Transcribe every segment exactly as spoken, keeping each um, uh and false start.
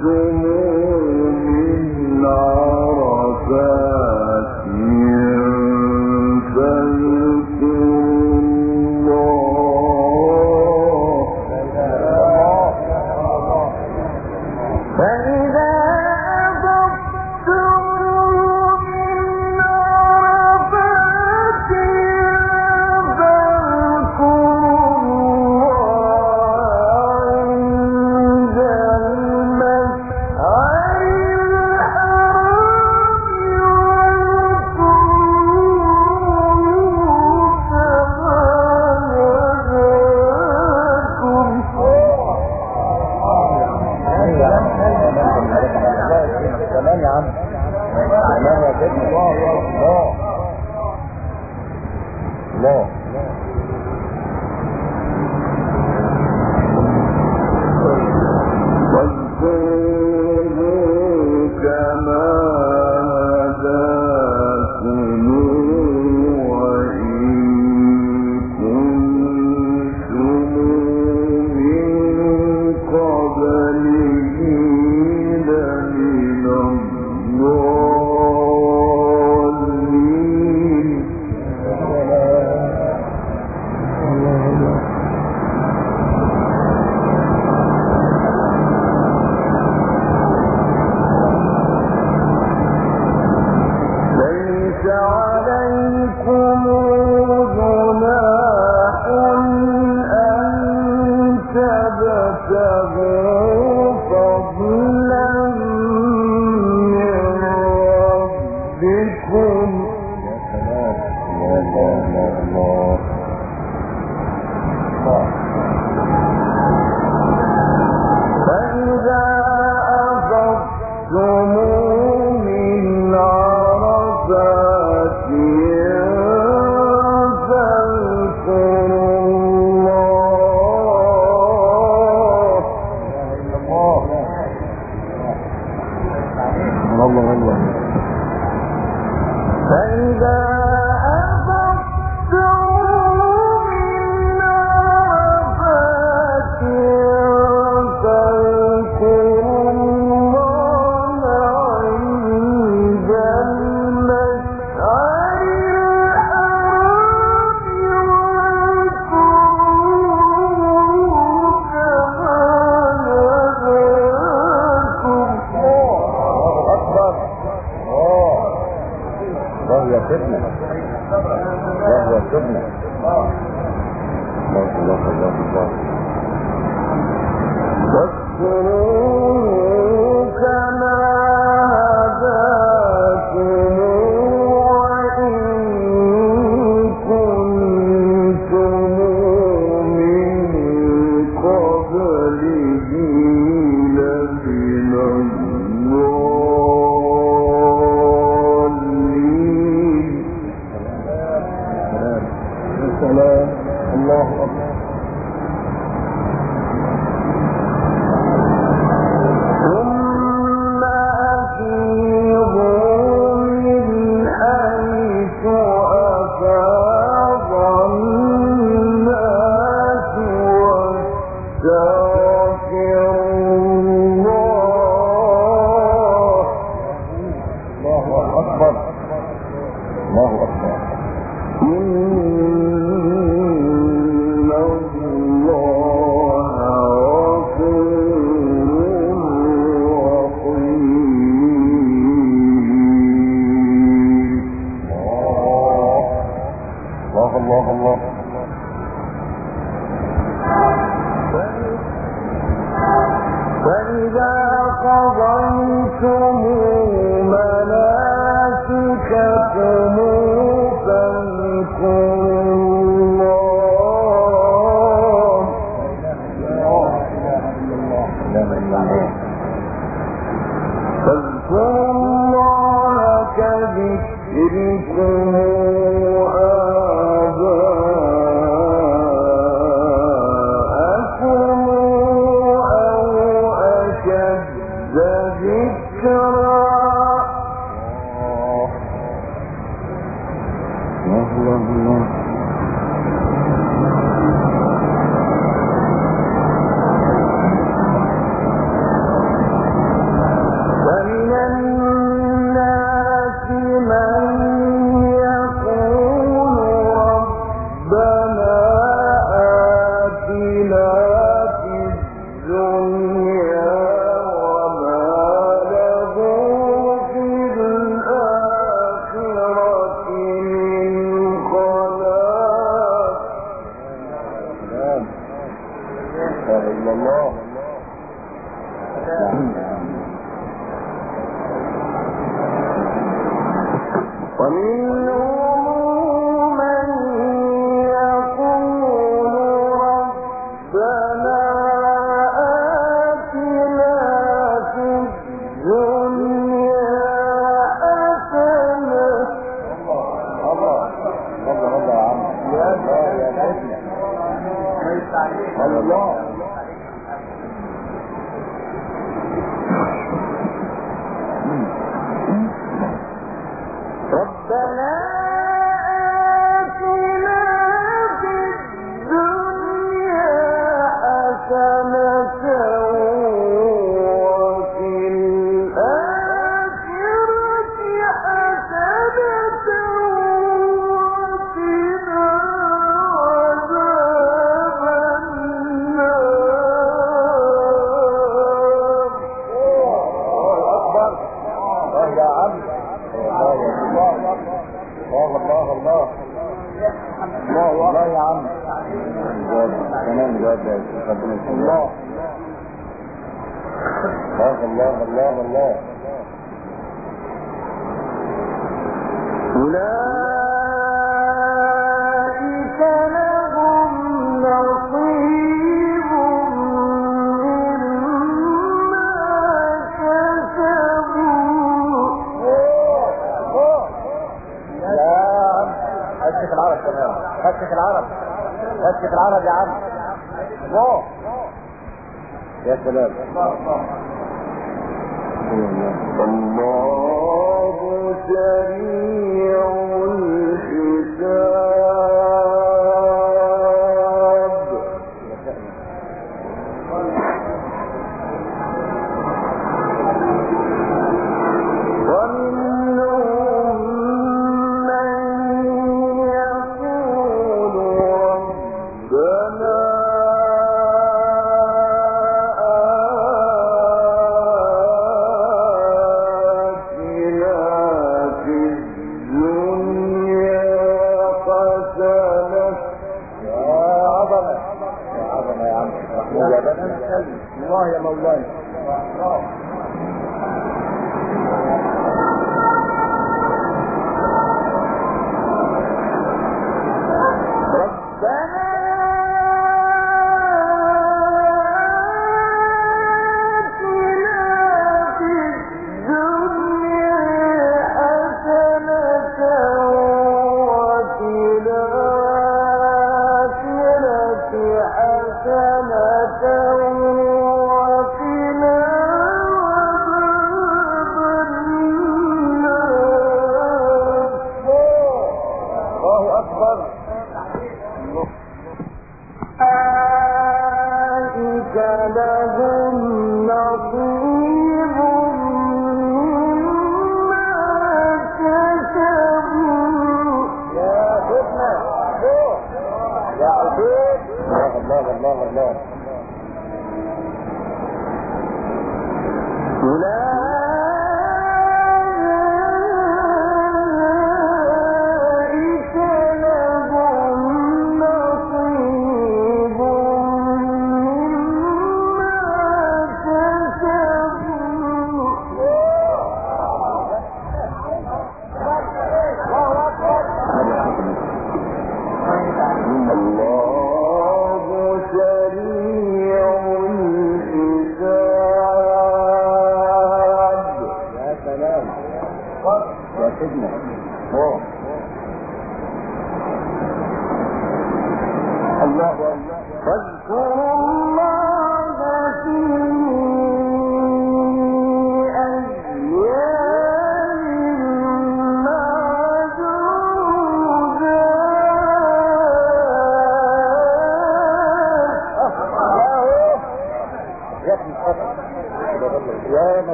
الله أكبر. إن إلا الله. ومنهم من يقول ربنا آتنا في الدنيا حسنة. الله الله الله يا عم، يا سيدنا الله. ربنا آتنا في الدنيا حسنة وفي الآخرة حسنة وقنا عذاب النار. الله أكبر. الله يا عم، الله الله الله الله الله يا عم. تمام جواب ربنا الله الله الله الله. أولئك لهم نصيب مما كسبوا. هسك العرب كمان، هسك العرب، هسك العرب يا عم. الله يا سلام. الله سريع الحساب. الله يا مولاي.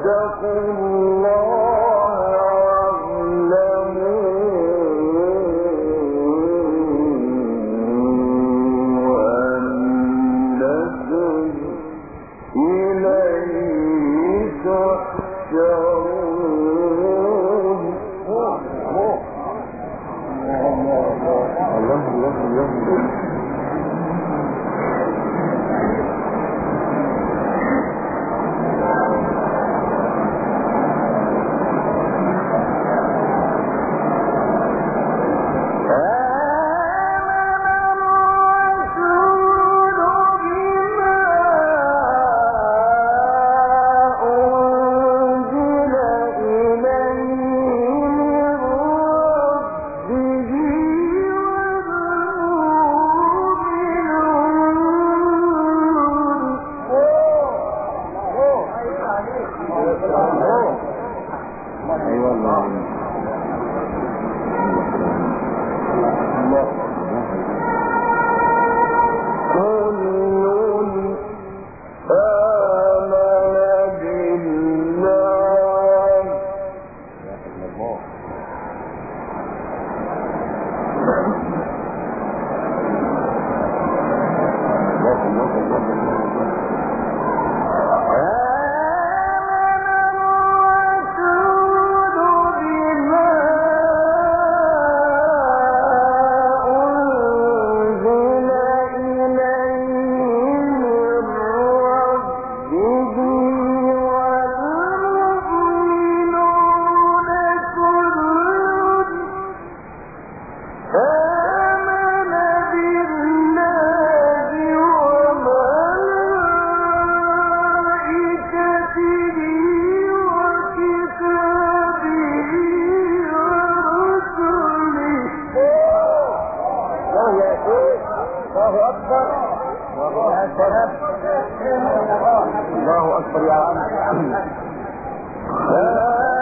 الله أكبر يا عم. لا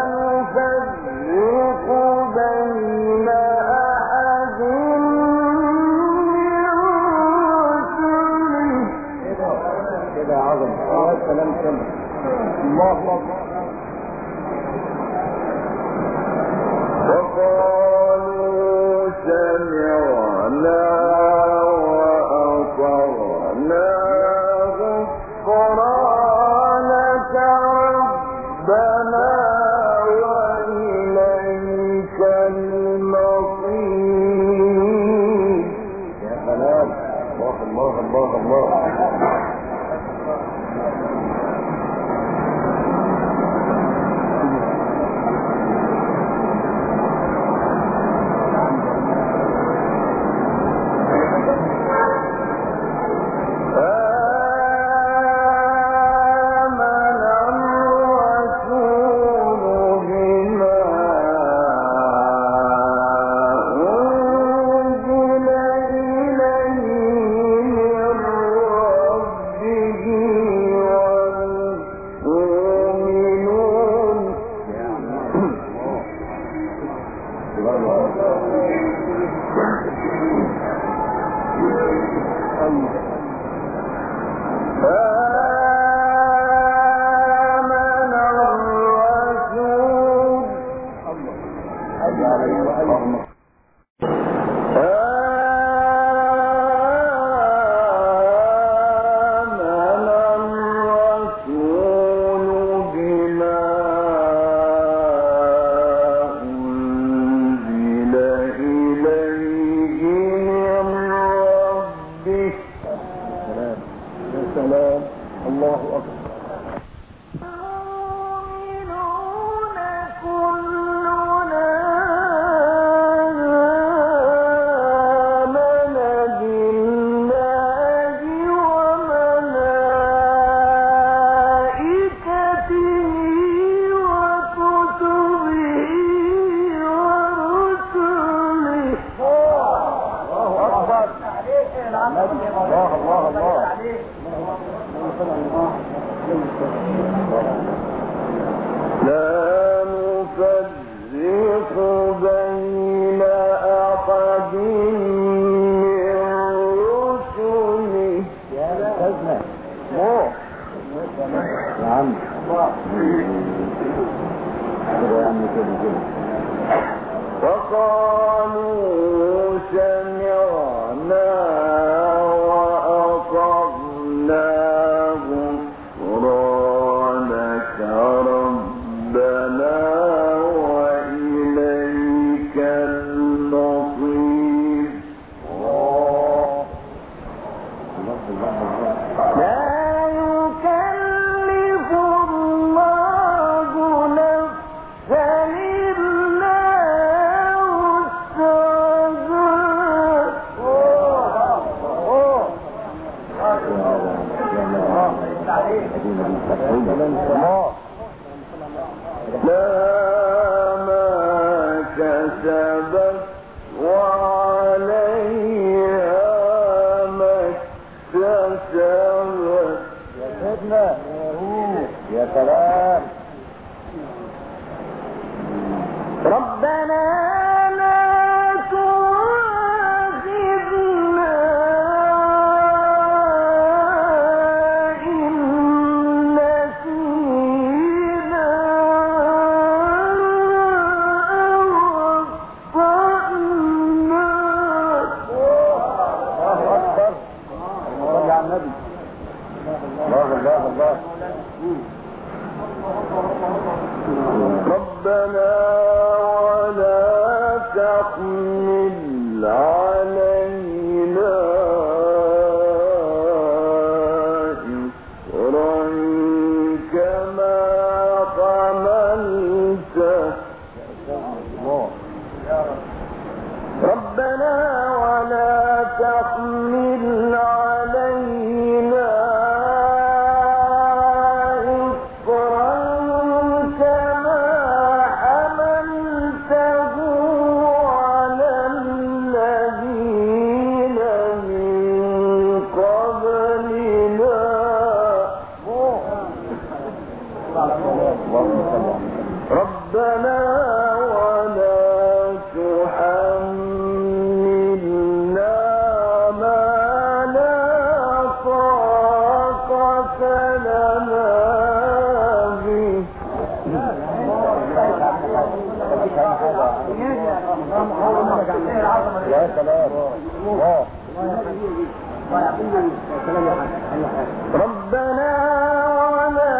نفرق بين أحد من رسله. كده يا عظم. يا سلام كده. الله أكبر. وقالوا سمعنا وأطعنا غفرانك ربنا وإليك المصير. يا سلام. الله الله الله الله. وقالوا سمعنا وأطعنا غفرانك ربنا وإليك المصير. لا يكلف الله نفسا إلا لها ما كسبت وعليها ما اكتسبت. يا سيدنا يا سلام. ربنا لا تؤاخذنا إن نسينا أو أخطأنا. الله أكبر. صل على النبي. الله الله الله. ربنا ولا تحمل علينا إصرا كما حملته ربنا ولا تحمل علينا ربنا ولا تحملنا ما لا طاقة لنا به. يا سلام. ربنا ولا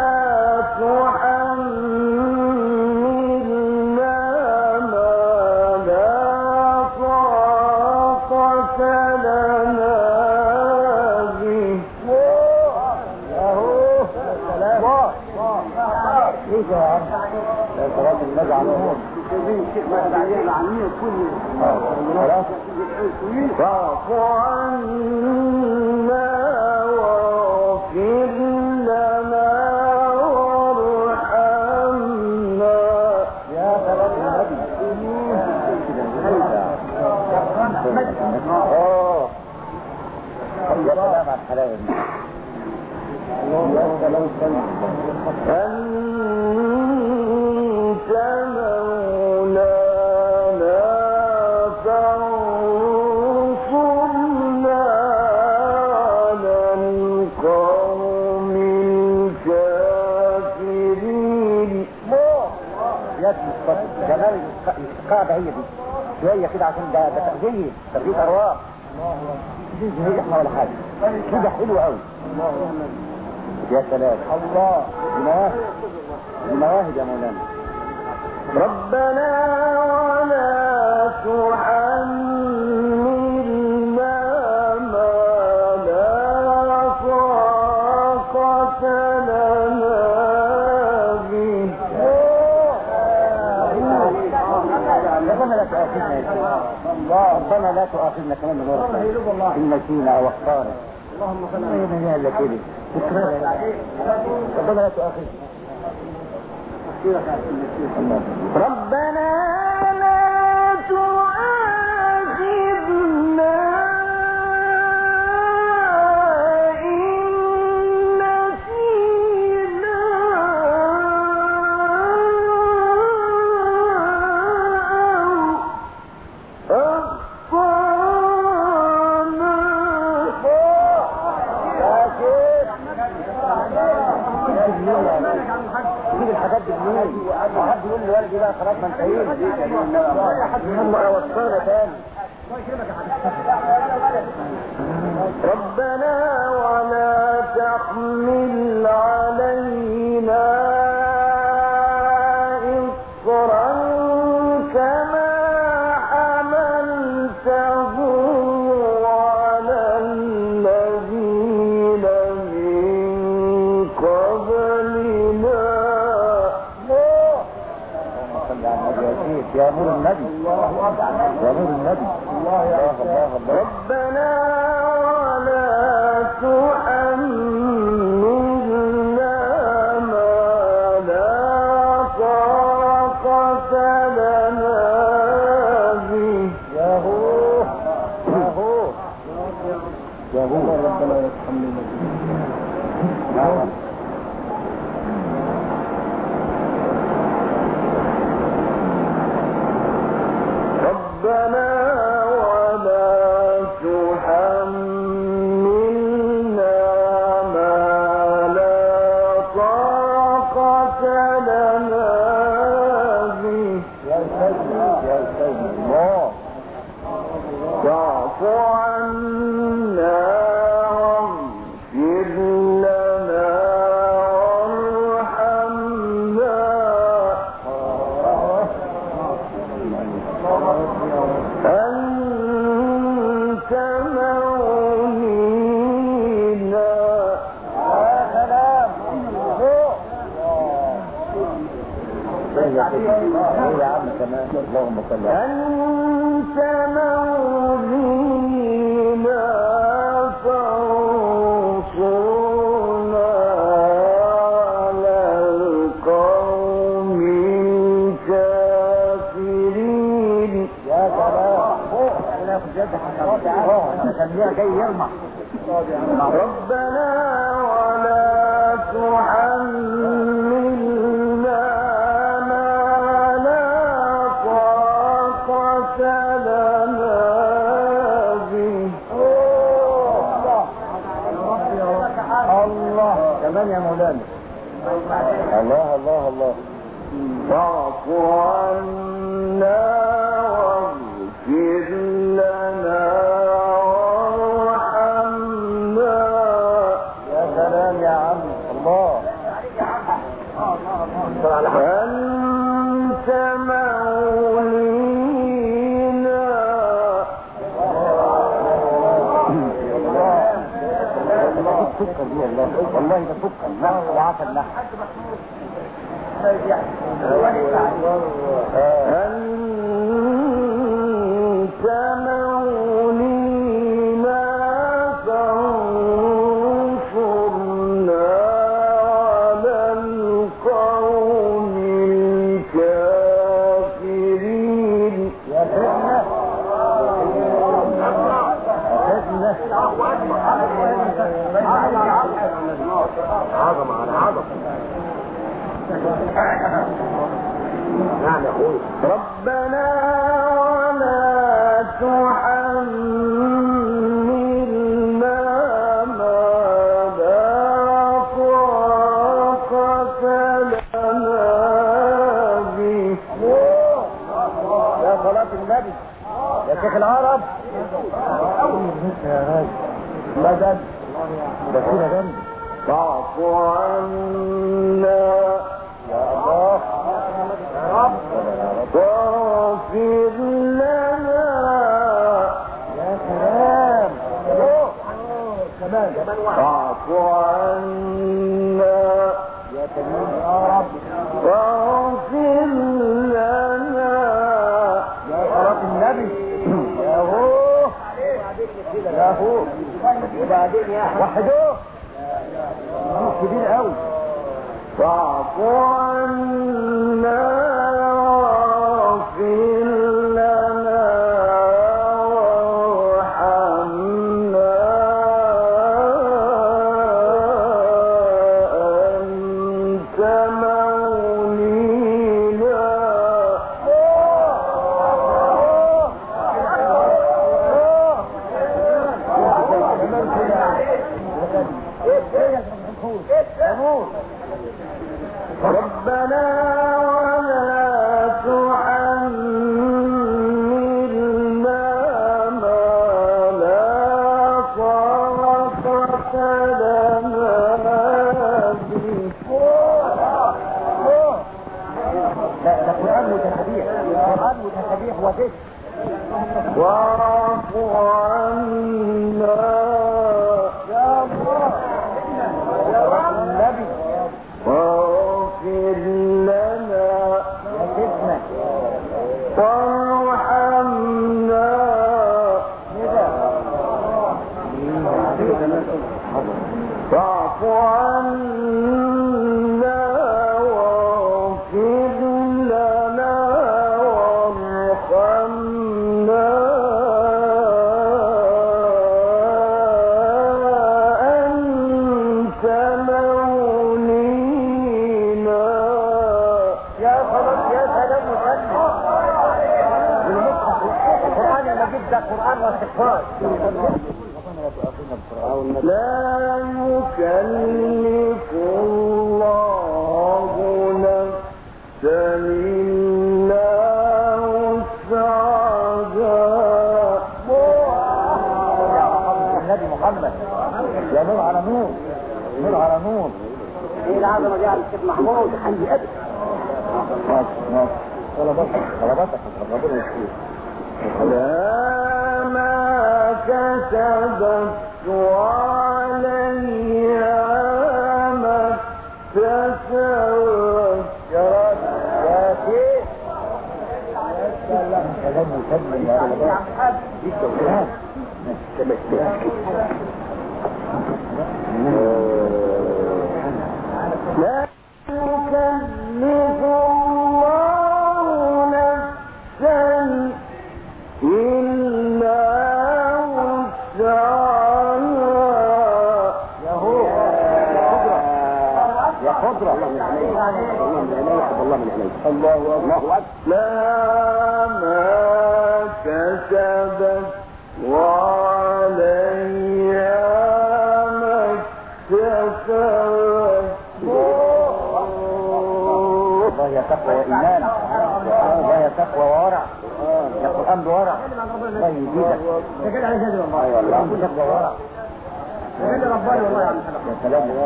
تحملنا ما لا طاقة لنا به. ايه يا عم يا سلام. النبي على النور. واعف عنا واغفر لنا وارحمنا. يا سلام النبي. اه يا سلام على الحلاوه دي. يا سلام. أنت مولانا فانصرنا على القوم الكافرين. يا جمال القاعده هي دي شويه كده عشان ده ده تغذيه تغذيه ارواح. مش هي احنا ولا حاجه كده حلو قوي. يا سلام. الله دي مواهب دي مواهب يا مولانا. ربنا ولا تحملنا ما لا طاقة لنا به. ربنا لا تؤاخذنا يا سيدنا. ربنا لا تؤاخذنا كمان بغير إن نسينا أو أخطأنا. اللهم صل على سيدنا يا كده. ربنا لا تؤاخذنا. ربنا لا تؤاخذنا إن نسينا أو أخطأنا. جيب الحاجات دي منين؟ طيب حد يقول لي والدي بقى خلاص ما انتهينا هم اوصانا تاني. ربنا ولا تحمل علينا إصرا كما حملته على الذين من قبلنا. يا نور النبي يا نور النبي ربنا ولا تحملنا ما لا طاقة لنا به. يا هو يا هو يا هو ربنا لا تحملنا ربنا ولا تحملنا ما لا طاقة لنا به. يا سيدي يا سيدي الله واعف عنا واغفر لنا وارحمنا. أنت مولينا. يا سلام يا عم كمان اللهم صل على أنت مولينا فانصرنا على القوم الكافرين. يا سلام انا في جد حسابي جاي يرمح. ربنا ولا تحملنا ما لا طاقة لنا به. الله كمان يا مولانا. الله الله الله واعف عنا واغفر لنا وارحمنا. يا سلام يا عم الله. أنت مولينا. سكر دي والله والله ده سكر نحن وعسل نحن. أنت مولينا فانصرنا على القوم الكافرين. يا سيدنا عظم على عظم. نعم يا اخوي. ربنا ولا تحملنا ما لا طاقة لنا به. يا صلاة النبي يا شيخ العرب يا راجل مدد ده كده جنبي. واعف عنا يا الله يا رب واغفر لنا. يا سلام كمان كمان واعف عنا يا كريم يا رب واغفر لنا. يا صلاة النبي يا هو يا هو وبعدين يا وحدوه كبير قوي. واعف عنا واغفر لنا وارحمنا لا ده قرآن وتسبيح، قرآن وتسبيح وذكر. واعف عنا يا الله يا رب النبي واغفر لنا يا سيدنا وارحمنا كده واعف عنا واغفر لنا وارحمنا أنت مولينا. يا خلاص يا سلام وسلم. القرآن المجيد ده قرآن واستغفار. لا يكلف الله نفسا إلا وسعها. النبي محمد يا نور على نور، نور على نور. ايه العظمه دي على الشيخ محمود حي ابد. ماشي ماشي طلباتك طلباتك ربنا يشفيك. لا ما كسبت وعليها ما اكتسبت. يا راجل يا شيخ كلام مسلم يا رب يا عم حاج دي الشغلانه. لا يكلف الله نفسا إلا وسعها. يا هو يا قدرة الله من عليك الله من عليك الله من عليك الله الله أكبر. لا ما كسبت وعليها ما اكتسبت. الله يا تقوى وإيمان، الله يا تقوى وورع، يا قرآن بورع، الله يزيدك. ده كده على جد والله. أيوة الله تقوى وورع. ده كده ربنا والله يا عم. يا سلام يا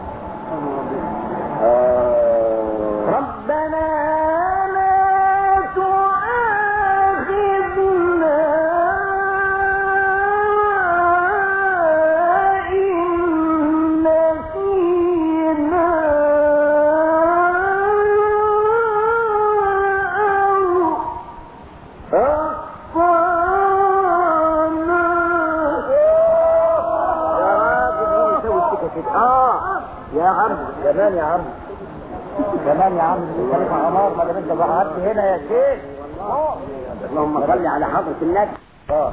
ربنا لا تؤاخذنا إن نسينا أو أخطأنا. اه يا عم كمان يا عم كمان يا عم خليفة عمار ما دام انت قعدت هنا يا شيخ. اللهم صل على حضرة النبي. اه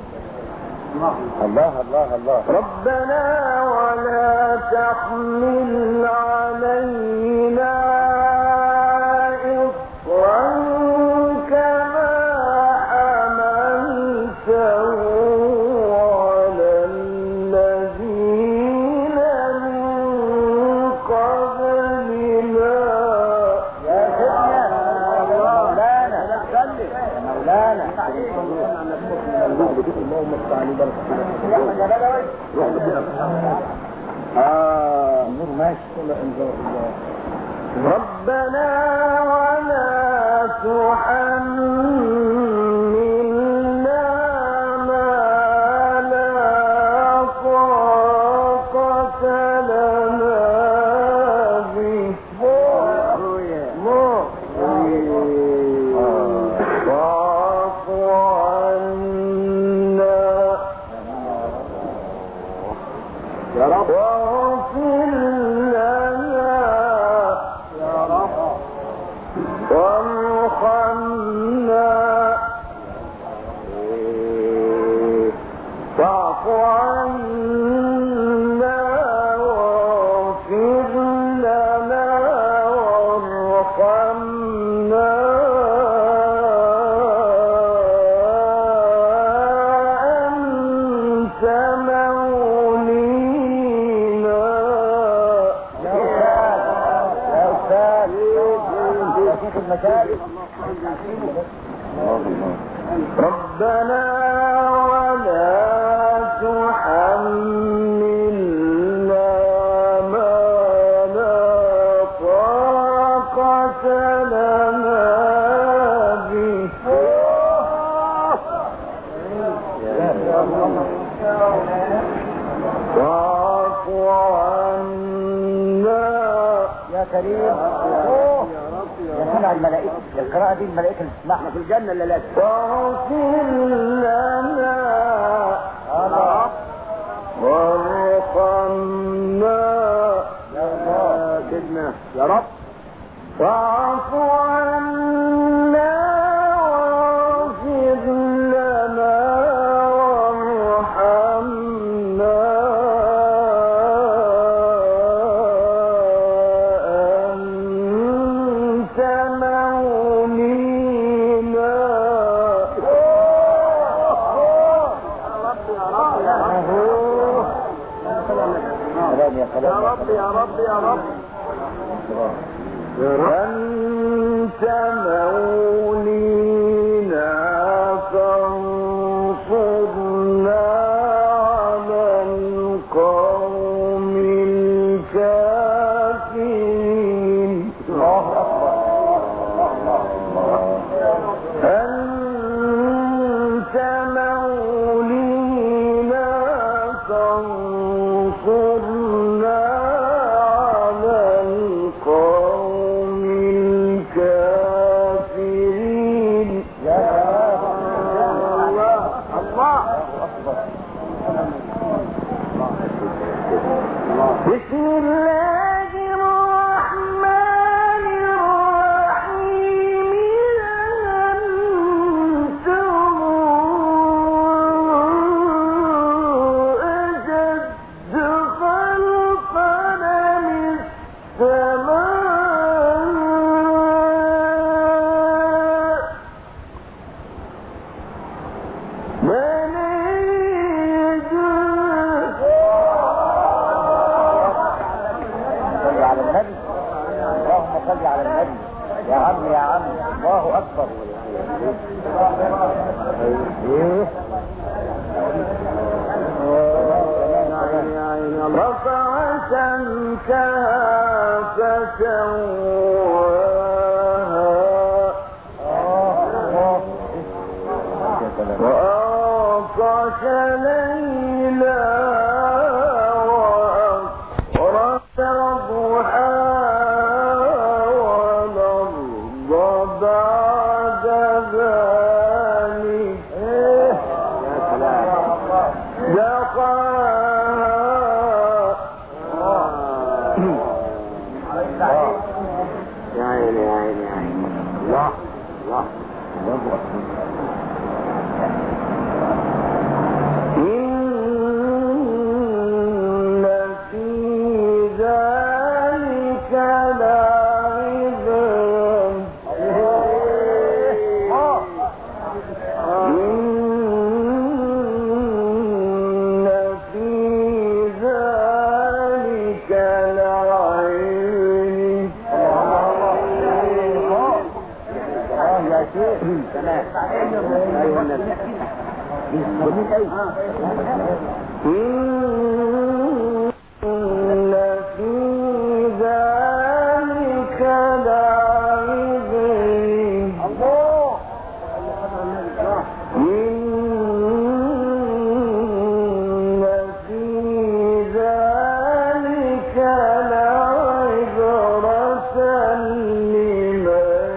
الله الله الله. ربنا ولا تحمل علينا إصرا كما حملته على الذين من قبلنا. يا سيدنا مولانا مولانا اللهم استعلي بركة اه النور ماشي. ربنا ولا تحملنا ما لا طاقة لنا به. واعف عنا يا رب واغفر لنا يا رب وارحمنا. واعف عنا واغفر لنا وارحمنا أنت مولينا. يا أستاذ يا أستاذ يا شيخ المشايخ. ربنا ولا تحملنا ما لا طاقة لنا الملائكة، القراءة دي الملائكة اللي تسمعها في الجنة اللي لازم واغفر لنا وارحمنا يا سيدنا يا رب واعف عنا واغفر لنا وارحمنا أنت مولينا يا رب يا رب يا رب أنت مولينا فانصرنا على القوم الكافرين. الله أكبر. أنت مولينا فانصرنا على القوم الكافرين. يا الله الله أكبر. بسم الله الرحمن الرحيم. أنتم أشد خلقا من السماء على النبي. اللهم صل على النبي. يا عم يا عم الله اكبر. ايه رفع سمكها فسواها وأغطش ليلها وأخرج ضحاها والأرض بعد ذلك دقاها. يا عيني يا عيني يا عيني الله الله الله إن في ذلك لعبرة. إن في ذلك لعبرة. يا شيخ تمام. إن في ذلك لعبرة. إن في ذلك لعبرة لمن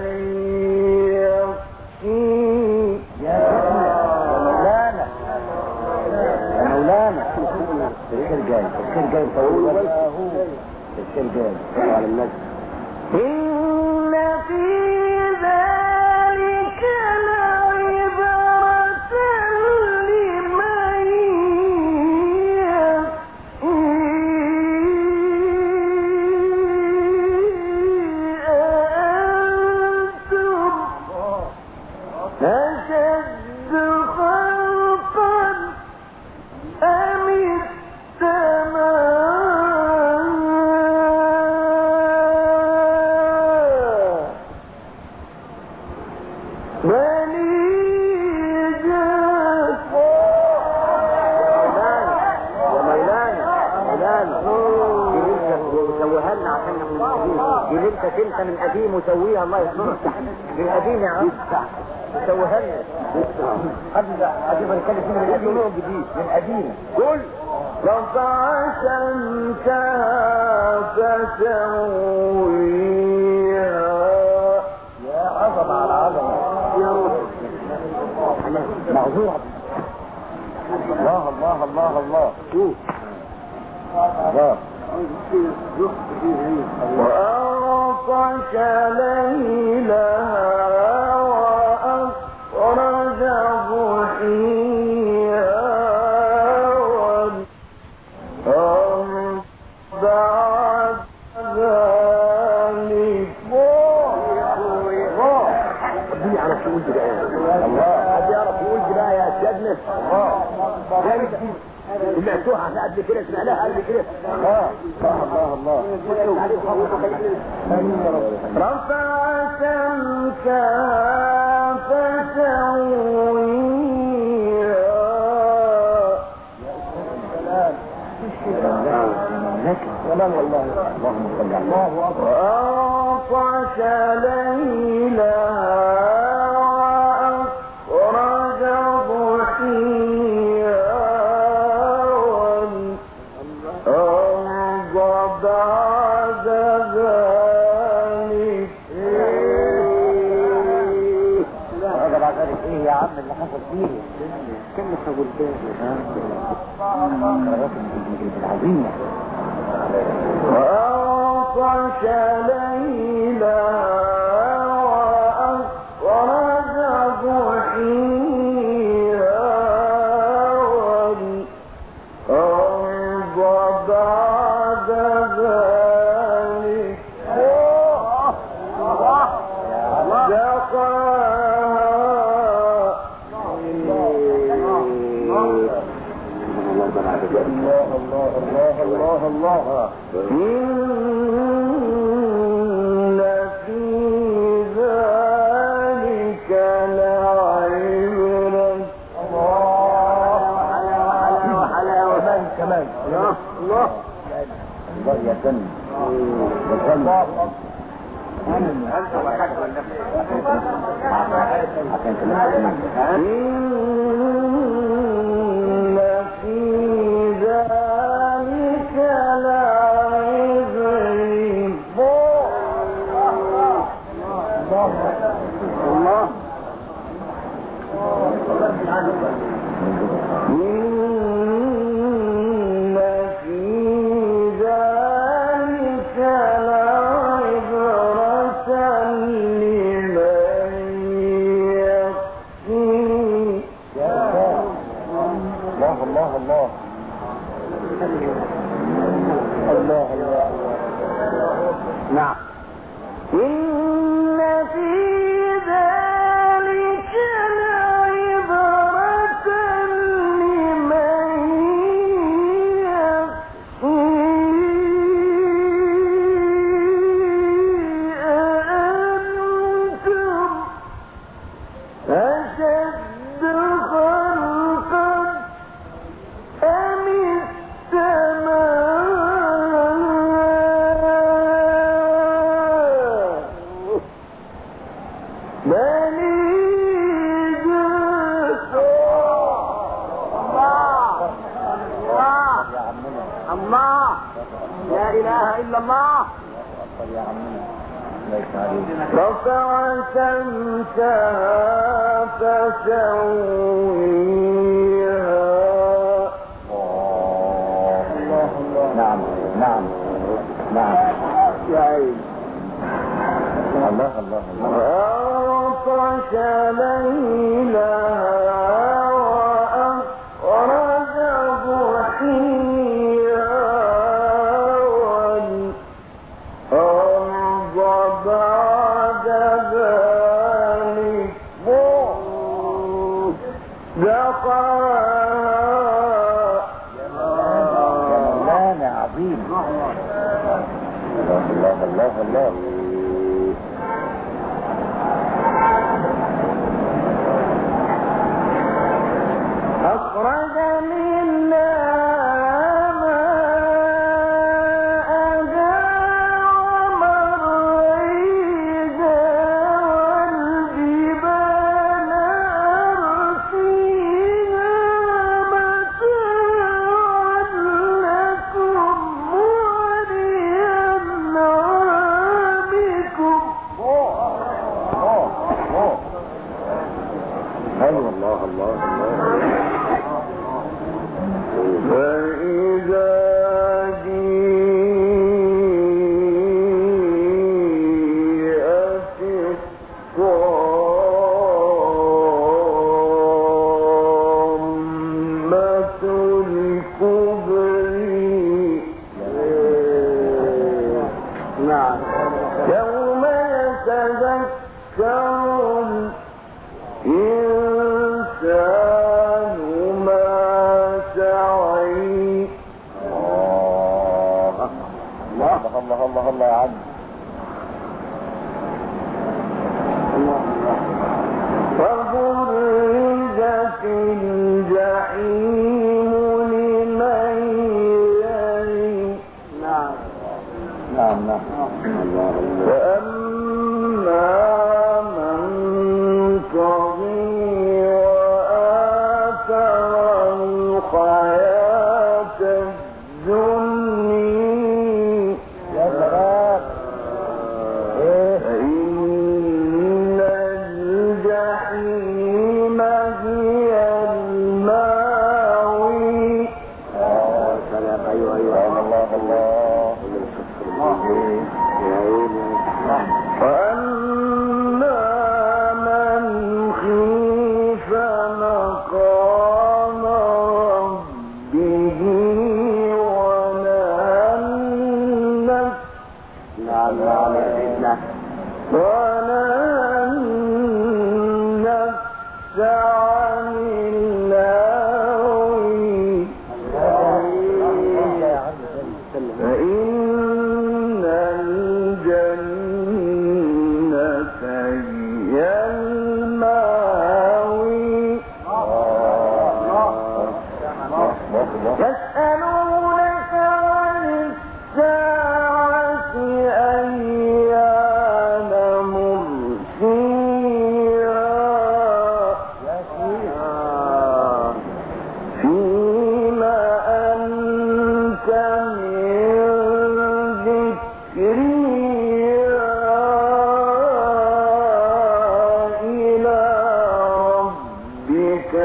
يخشى. يا مولانا يا مولانا الخير جاي الخير جاي طول الخير جاي على النبي. إن في ذلك لعبرة لمن أنتم أشد خلقا أم السماء بنيجت. يا مولانا مولانا دي ليلتك وسويها لنا عشان احنا محتاجين. دي ليلتك انت من قديم وسويها الله يسترك من قديم يا عم وسويها لنا قبل قبل ما نتكلم فينا من قديم ونوع جديد من قديم. قول رفع سمكها فسويها عزوز الله الله الله الله شوف الله وأغطش ليلها وأخرج ضحيها وأنبعت ذلك ربنا يعرف يقول بقى الله حد يعرف يقول بقى يا أسيادنا الله سمعتوها قبل كده سمعناها قبل كده اه الله الله رفع سمكها فسويها سلام والله اللهم صل على الله وأغطش ليلها وأخرج ضحيها وأنبعت بعد ذلك هذا بعد ذلك ايه يا عم اللي حصل فيه كم تقول فيه قرارات العظيمة وأغطش ليلها وأخرج ضحيها وأنبعت بعد ذلك الله الله الله الله الله إن في ذلك لعبرة الله على ومن كمان الله الله الله يا سن الله أنت وحد إن في ذلك لعبرة الله إن في ذلك لعبرة لمن يخشى الله الله الله الله الله نعم إن في ذلك لعبرة لمن يخشى أأنتم أشد خلقا أم السماء الله لا اله الا الله يا عمنا رفع سمكها فسويها الله الله نعم نعم نعم يا عين الله الله الله وأغطش ليلها وأخرج ضحيها وأنبعت بعد ذلك دقاها مولانا عظيم الله الله الله الله الله الله الله يا عم. وبرزت الجحيم لمن يري. نعم نعم نعم. فأما من طغي وآثر الحياة الدنيا فإن الجحيم هي المأوى. سلام. أيوه أيوه الله الله. وأما من خيف مقام ربه ونهى النفس ونهى النفس عن الهوى فإن الجنة هي المأوى. يسألونك عن الساعة أيان مرسيها فيما أنت من ذكرها إلى ربك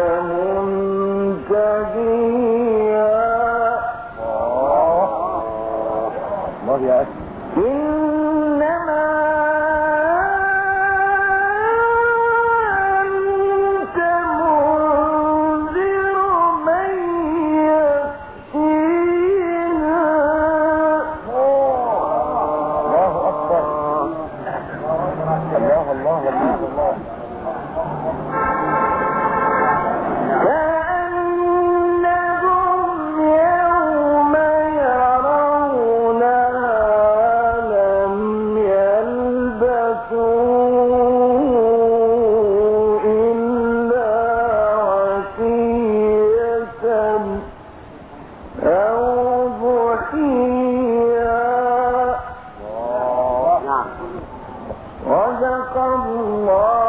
منتهيها. الله يا أخي. إنما أنت منذر من يخشيها. الله أكبر. الله الله الله الله. كأنهم يوم يرونها لم يلبثوا إلا عشية أو ضحيا. صدق الله